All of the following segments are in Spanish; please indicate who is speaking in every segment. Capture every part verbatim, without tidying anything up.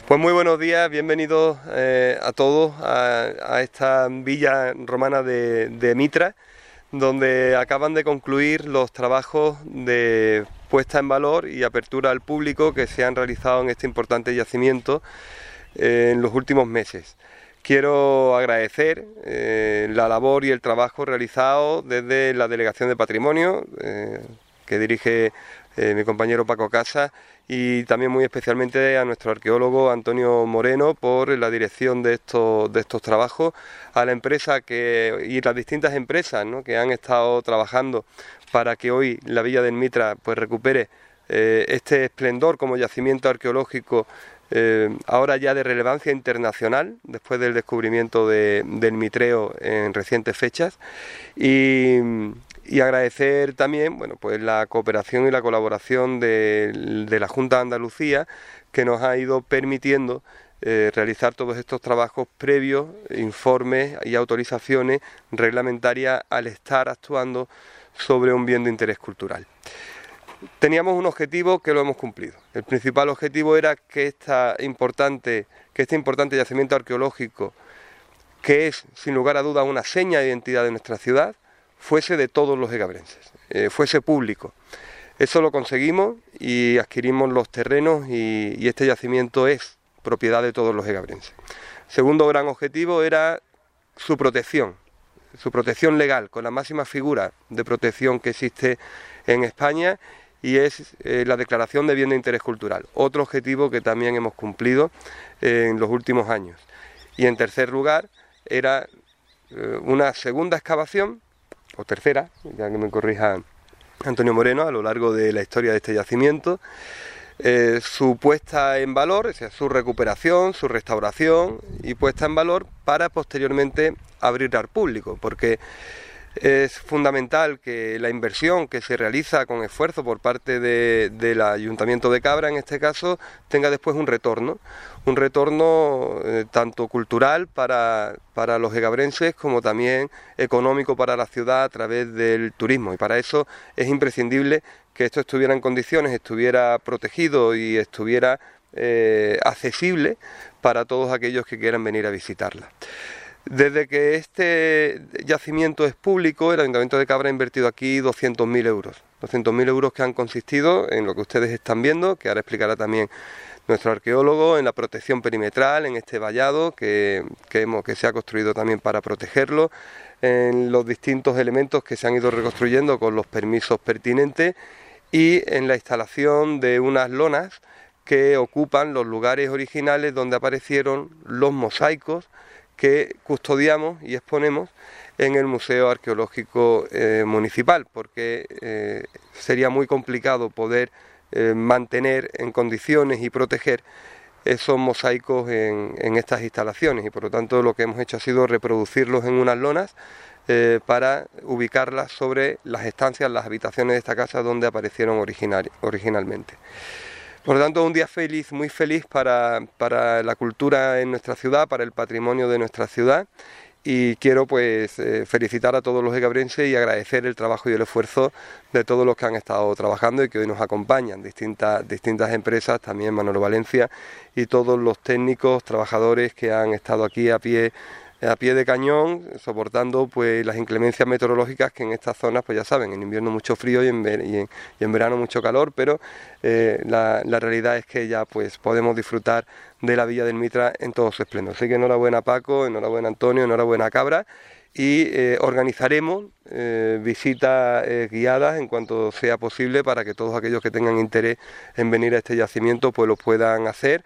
Speaker 1: Pues muy buenos días, bienvenidos eh, a todos a, a esta villa romana de, de Mitra, donde acaban de concluir los trabajos de puesta en valor y apertura al público que se han realizado en este importante yacimiento eh, en los últimos meses. Quiero agradecer eh, la labor y el trabajo realizado desde la Delegación de Patrimonio, eh, que dirige eh, mi compañero Paco Casas, y también muy especialmente a nuestro arqueólogo Antonio Moreno por la dirección de estos, de estos trabajos, a la empresa que, y las distintas empresas, ¿no?, que han estado trabajando para que hoy la Villa del Mitra pues recupere eh, este esplendor como yacimiento arqueológico, eh, ahora ya de relevancia internacional, después del descubrimiento de, del mitreo en recientes fechas. Y, Y agradecer también, bueno, pues la cooperación y la colaboración de, de la Junta de Andalucía, que nos ha ido permitiendo eh, realizar todos estos trabajos previos, informes y autorizaciones reglamentarias al estar actuando sobre un bien de interés cultural. Teníamos un objetivo que lo hemos cumplido. El principal objetivo era que, esta importante, que este importante yacimiento arqueológico, que es sin lugar a dudas una seña de identidad de nuestra ciudad, fuese de todos los egabrenses, eh, fuese público. Eso lo conseguimos y adquirimos los terrenos y, y este yacimiento es propiedad de todos los egabrenses. Segundo gran objetivo era su protección, su protección legal, con la máxima figura de protección que existe en España, y es eh, la declaración de bien de interés cultural, otro objetivo que también hemos cumplido eh, en los últimos años. Y en tercer lugar era eh, una segunda excavación, o tercera, ya que me corrija Antonio Moreno, a lo largo de la historia de este yacimiento, eh, su puesta en valor, o sea, su recuperación, su restauración y puesta en valor para posteriormente abrir al público, porque es fundamental que la inversión que se realiza con esfuerzo por parte de, del Ayuntamiento de Cabra, en este caso, tenga después un retorno, un retorno eh, tanto cultural para, para los egabrenses como también económico para la ciudad a través del turismo, y para eso es imprescindible que esto estuviera en condiciones, estuviera protegido y estuviera eh, accesible para todos aquellos que quieran venir a visitarla. Desde que este yacimiento es público, el Ayuntamiento de Cabra ha invertido aquí doscientos mil euros. doscientos mil euros que han consistido en lo que ustedes están viendo, que ahora explicará también nuestro arqueólogo, en la protección perimetral, en este vallado que, que, hemos, que se ha construido también para protegerlo, en los distintos elementos que se han ido reconstruyendo con los permisos pertinentes y en la instalación de unas lonas que ocupan los lugares originales donde aparecieron los mosaicos que custodiamos y exponemos en el Museo Arqueológico eh, Municipal, porque eh, sería muy complicado poder eh, mantener en condiciones y proteger esos mosaicos en, en estas instalaciones, y por lo tanto lo que hemos hecho ha sido reproducirlos en unas lonas eh, para ubicarlas sobre las estancias, las habitaciones de esta casa donde aparecieron original, originalmente. Por lo tanto, un día feliz, muy feliz para, para la cultura en nuestra ciudad, para el patrimonio de nuestra ciudad, y quiero pues eh, felicitar a todos los egabrenses y agradecer el trabajo y el esfuerzo de todos los que han estado trabajando y que hoy nos acompañan, distintas, distintas empresas, también Manolo Valencia, y todos los técnicos, trabajadores que han estado aquí a pie a pie de cañón, soportando pues las inclemencias meteorológicas que en estas zonas, pues ya saben, en invierno mucho frío y en, y en, y en verano mucho calor, pero eh, la, la realidad es que ya pues podemos disfrutar de la Villa del Mitra en todo su esplendor. Así que enhorabuena Paco, enhorabuena Antonio, enhorabuena Cabra, y eh, organizaremos eh, visitas eh, guiadas en cuanto sea posible para que todos aquellos que tengan interés en venir a este yacimiento pues lo puedan hacer.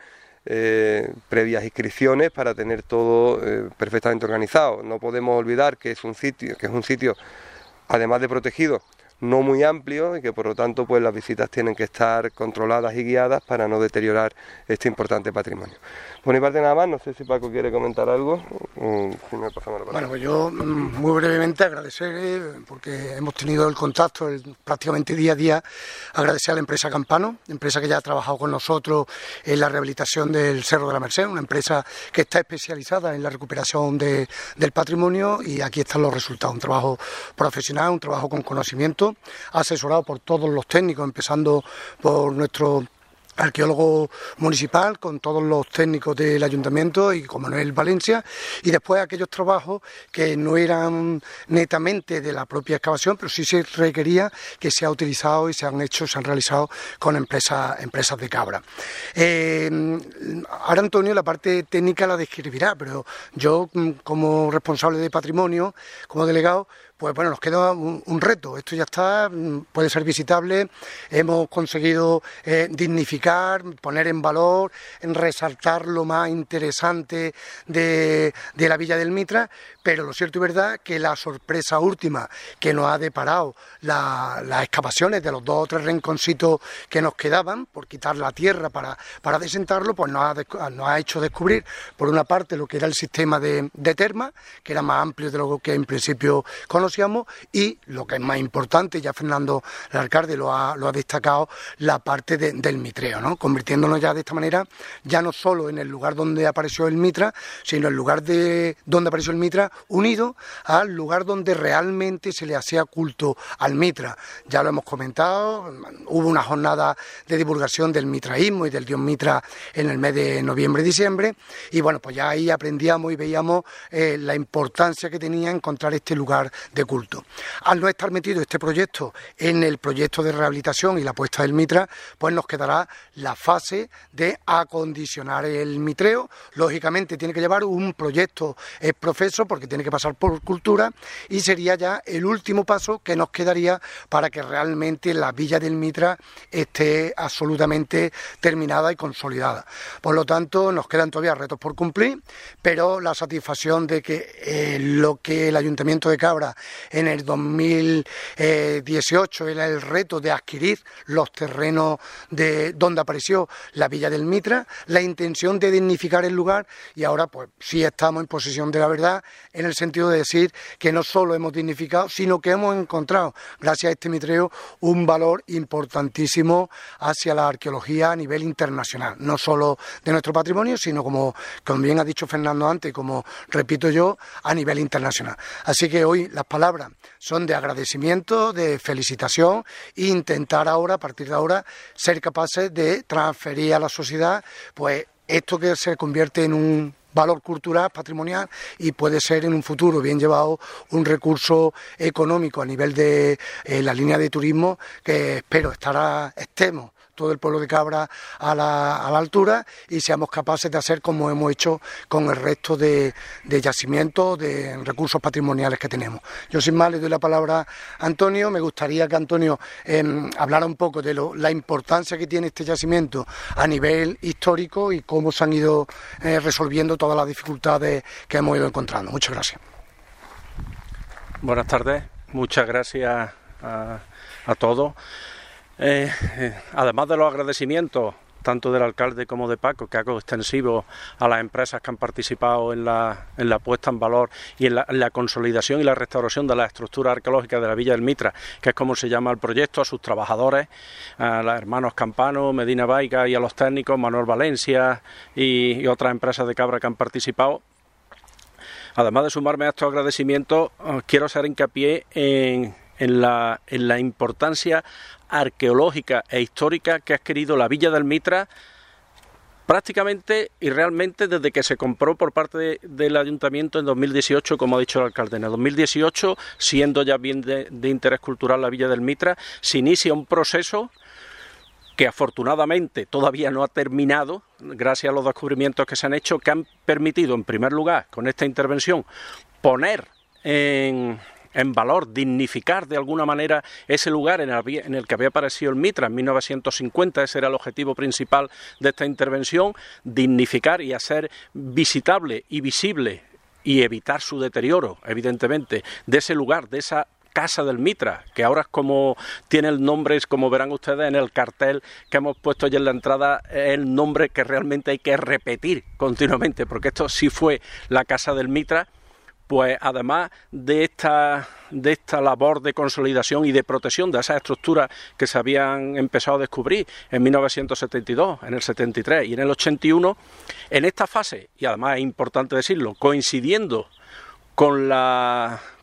Speaker 1: Eh, previas inscripciones para tener todo eh, perfectamente organizado. No podemos olvidar que es un sitio, que es un sitio, además de protegido, no muy amplio, y que por lo tanto pues las visitas tienen que estar controladas y guiadas para no deteriorar este importante patrimonio. Por mi parte nada más, no sé si Paco quiere comentar algo. Si me pasamos la palabra.
Speaker 2: Bueno, pues yo muy brevemente agradecer, porque hemos tenido el contacto el, prácticamente día a día, agradecer a la empresa Campano, empresa que ya ha trabajado con nosotros en la rehabilitación del Cerro de la Merced, una empresa que está especializada en la recuperación de, del patrimonio, y aquí están los resultados, un trabajo profesional, un trabajo con conocimiento, asesorado por todos los técnicos, empezando por nuestro arqueólogo municipal con todos los técnicos del ayuntamiento y con Manuel Valencia, y después aquellos trabajos que no eran netamente de la propia excavación, pero sí se requería que se ha utilizado y se han hecho, se han realizado con empresas, empresas de Cabra. Eh, ahora Antonio la parte técnica la describirá, pero yo como responsable de patrimonio, como delegado, pues bueno, nos queda un, un reto. Esto ya está, puede ser visitable, hemos conseguido eh, dignificar, poner en valor, en resaltar lo más interesante de, de la Villa del Mitra, pero lo cierto y verdad que la sorpresa última que nos ha deparado la, las excavaciones de los dos o tres rinconcitos que nos quedaban, por quitar la tierra para, para desenterrarlo, pues nos ha, nos ha hecho descubrir, por una parte, lo que era el sistema de, de termas, que era más amplio de lo que en principio conocíamos, y lo que es más importante, ya Fernando el alcalde lo ha, lo ha destacado, la parte de, del mitreo, ¿no? Convirtiéndonos ya de esta manera, ya no solo en el lugar donde apareció el Mitra, sino en el lugar de donde apareció el Mitra, unido al lugar donde realmente se le hacía culto al Mitra. Ya lo hemos comentado, hubo una jornada de divulgación del mitraísmo y del dios Mitra en el mes de noviembre y diciembre, y bueno, pues ya ahí aprendíamos y veíamos eh, la importancia que tenía encontrar este lugar de culto. Al no estar metido este proyecto en el proyecto de rehabilitación y la puesta del Mitra, pues nos quedará la fase de acondicionar el mitreo. Lógicamente tiene que llevar un proyecto eh, profeso, porque tiene que pasar por cultura, y sería ya el último paso que nos quedaría para que realmente la Villa del Mitra esté absolutamente terminada y consolidada. Por lo tanto, nos quedan todavía retos por cumplir, pero la satisfacción de que eh, lo que el Ayuntamiento de Cabra en el dos mil dieciocho era el reto de adquirir los terrenos de donde apareció la Villa del Mitra, la intención de dignificar el lugar, y ahora pues sí estamos en posesión de la verdad, en el sentido de decir que no solo hemos dignificado, sino que hemos encontrado, gracias a este mitreo, un valor importantísimo hacia la arqueología a nivel internacional, no solo de nuestro patrimonio, sino como, como bien ha dicho Fernando antes, como repito yo, a nivel internacional. Así que hoy las palabras son de agradecimiento, de felicitación, e intentar ahora, a partir de ahora, ser capaces de transferir a la sociedad pues esto que se convierte en un valor cultural, patrimonial, y puede ser en un futuro, bien llevado, un recurso económico a nivel de eh, la línea de turismo, que espero estará, estemos todo el pueblo de Cabra a la, a la altura, y seamos capaces de hacer como hemos hecho con el resto de, de yacimientos, de recursos patrimoniales que tenemos. Yo sin más le doy la palabra a Antonio. Me gustaría que Antonio eh, hablara un poco de lo, la importancia que tiene este yacimiento a nivel histórico y cómo se han ido eh, resolviendo todas las dificultades que hemos ido encontrando. Muchas gracias.
Speaker 3: Buenas tardes, muchas gracias a, a todos. Eh, eh, además de los agradecimientos tanto del alcalde como de Paco, que hago extensivo a las empresas que han participado en la, en la puesta en valor y en la, en la consolidación y la restauración de las estructuras arqueológicas de la Villa del Mitra, que es como se llama el proyecto, a sus trabajadores, a los hermanos Campano, Medina Vaiga, y a los técnicos, Manuel Valencia y, y otras empresas de Cabra que han participado. Además de sumarme a estos agradecimientos, quiero hacer hincapié en, en, la, en la importancia arqueológica e histórica que ha adquirido la Villa del Mitra prácticamente y realmente desde que se compró por parte de, del Ayuntamiento en dos mil dieciocho, como ha dicho el alcalde. En el dos mil dieciocho, siendo ya bien de, de interés cultural la Villa del Mitra, se inicia un proceso que afortunadamente todavía no ha terminado, gracias a los descubrimientos que se han hecho, que han permitido, en primer lugar, con esta intervención, poner en... en valor, dignificar de alguna manera ese lugar en el, en el que había aparecido el Mitra en mil novecientos cincuenta. Ese era el objetivo principal de esta intervención, dignificar y hacer visitable y visible y evitar su deterioro, evidentemente, de ese lugar, de esa Casa del Mitra, que ahora es como tiene el nombre, es como verán ustedes en el cartel que hemos puesto ya en la entrada, es el nombre que realmente hay que repetir continuamente, porque esto sí fue la Casa del Mitra. Pues además de esta, de esta labor de consolidación y de protección de esas estructuras que se habían empezado a descubrir en mil novecientos setenta y dos, en el setenta y tres y en el ochenta y uno, en esta fase, y además es importante decirlo, coincidiendo con la,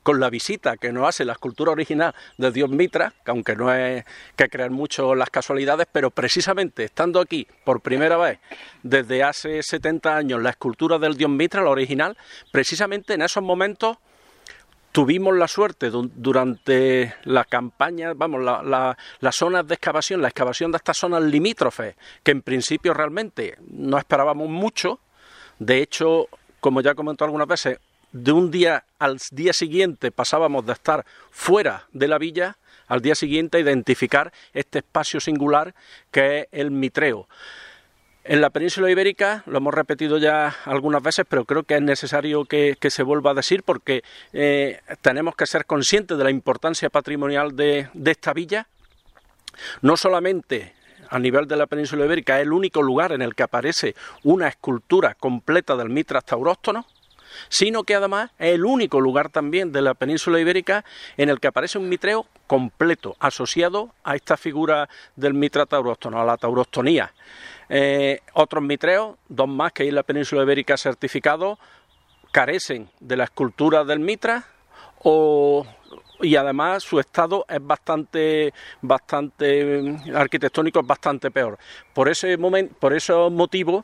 Speaker 3: con la visita que nos hace la escultura original de Dios Mitra, que aunque no es que creer mucho las casualidades, pero precisamente estando aquí por primera vez desde hace setenta años la escultura del Dios Mitra, la original, precisamente en esos momentos tuvimos la suerte durante la campaña, vamos, la, la, las zonas de excavación, la excavación de estas zonas limítrofes, que en principio realmente no esperábamos mucho. De hecho, como ya he comentado algunas veces, de un día al día siguiente pasábamos de estar fuera de la villa, al día siguiente a identificar este espacio singular que es el Mitreo. En la península ibérica, lo hemos repetido ya algunas veces, pero creo que es necesario que, que se vuelva a decir porque eh, tenemos que ser conscientes de la importancia patrimonial de, de esta villa. No solamente a nivel de la península ibérica, es el único lugar en el que aparece una escultura completa del Mitras tauróstono, sino que además es el único lugar también de la península ibérica en el que aparece un mitreo completo, asociado a esta figura del Mitra tauróstono, a la taurostonía. Eh, otros mitreos, dos más que hay en la península ibérica certificados, carecen de la escultura del Mitra o, y además su estado es bastante, bastante arquitectónico, es bastante peor. Por ese momento, por esos motivos,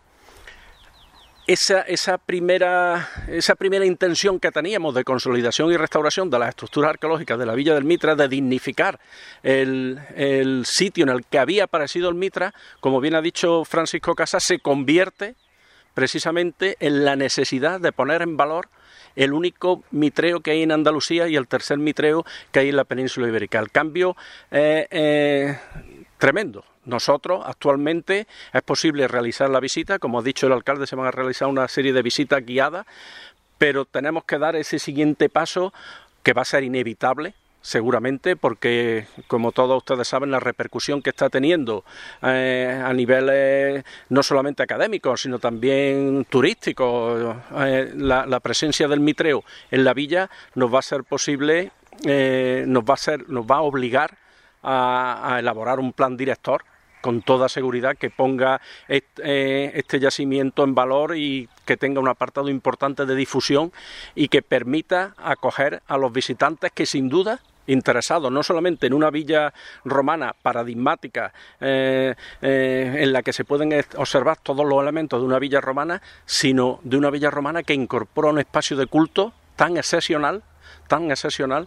Speaker 3: Esa, esa, primera, esa primera intención que teníamos de consolidación y restauración de las estructuras arqueológicas de la Villa del Mitra, de dignificar el, el sitio en el que había aparecido el Mitra, como bien ha dicho Francisco Casas, se convierte precisamente en la necesidad de poner en valor el único mitreo que hay en Andalucía y el tercer mitreo que hay en la península ibérica. El cambio es eh, eh, tremendo. Nosotros, actualmente, es posible realizar la visita, como ha dicho el alcalde, se van a realizar una serie de visitas guiadas, pero tenemos que dar ese siguiente paso que va a ser inevitable, seguramente, porque, como todos ustedes saben, la repercusión que está teniendo eh, a niveles no solamente académicos, sino también turísticos, eh, la, la presencia del mitreo en la villa nos va a ser posible, eh, nos va a ser, nos va a obligar a, a elaborar un plan director con toda seguridad que ponga este, eh, este yacimiento en valor y que tenga un apartado importante de difusión y que permita acoger a los visitantes que sin duda interesados no solamente en una villa romana paradigmática eh, eh, en la que se pueden observar todos los elementos de una villa romana, sino de una villa romana que incorpora un espacio de culto tan excepcional, tan excepcional,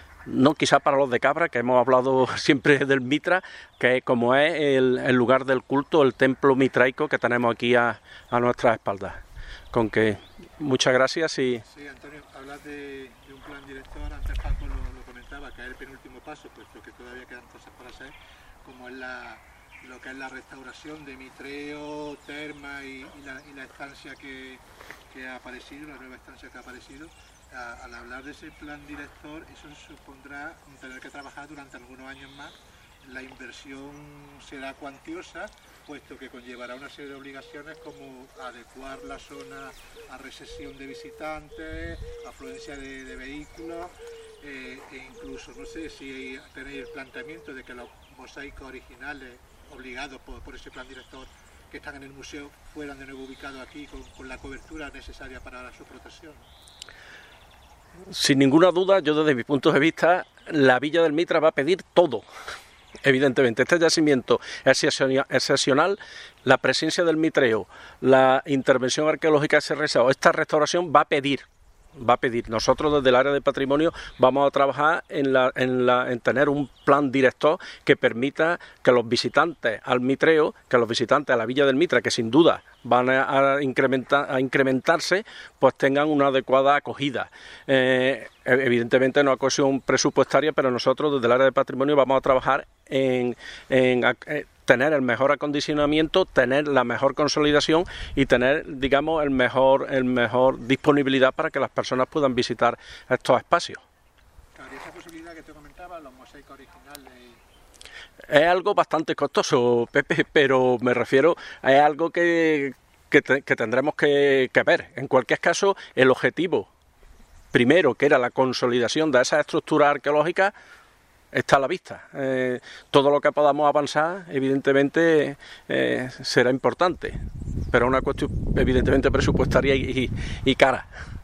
Speaker 3: no quizá para los de Cabra, que hemos hablado siempre del Mitra, que como es el, el lugar del culto, el templo mitraico que tenemos aquí a, a nuestras espaldas. Con que muchas gracias y...
Speaker 4: Sí, Antonio, hablas de, de un plan director, antes Paco lo, lo comentaba, que es el penúltimo paso, puesto que todavía quedan cosas para hacer, como es la, lo que es la restauración de Mitreo, Terma y, y, la, y la estancia que, que ha aparecido, la nueva estancia que ha aparecido. A, al hablar de ese plan director, eso supondrá tener que trabajar durante algunos años más. La inversión será cuantiosa, puesto que conllevará una serie de obligaciones como adecuar la zona a recesión de visitantes, afluencia de, de vehículos, eh, e incluso, no sé si tenéis el planteamiento de que los mosaicos originales, obligados por, por ese plan director, que están en el museo, fueran de nuevo ubicados aquí con, con la cobertura necesaria para su protección.
Speaker 3: Sin ninguna duda, yo desde mi punto de vista, la Villa del Mitra va a pedir todo. Evidentemente, este yacimiento es excepcional, la presencia del mitreo, la intervención arqueológica que se realizó, esta restauración va a pedir, va a pedir. Nosotros desde el área de patrimonio vamos a trabajar en, la, en, la, en tener un plan director que permita que los visitantes al mitreo, que los visitantes a la Villa del Mitra, que sin duda van a, a, incrementar, a incrementarse, pues tengan una adecuada acogida. Eh, evidentemente no hay cuestión presupuestaria, pero nosotros desde el área de patrimonio vamos a trabajar en, en, en tener el mejor acondicionamiento, tener la mejor consolidación y tener, digamos, el mejor, el mejor disponibilidad para que las personas puedan visitar estos espacios.
Speaker 4: Claro, y esa posibilidad que te comentaba, los mosaicos originales...
Speaker 3: Es algo bastante costoso, Pepe, pero me refiero a algo que, que, te, que tendremos que, que ver. En cualquier caso, el objetivo primero, que era la consolidación de esas estructuras arqueológicas, está a la vista. Eh, todo lo que podamos avanzar, evidentemente, eh, será importante, pero es una cuestión evidentemente presupuestaria y, y, y cara.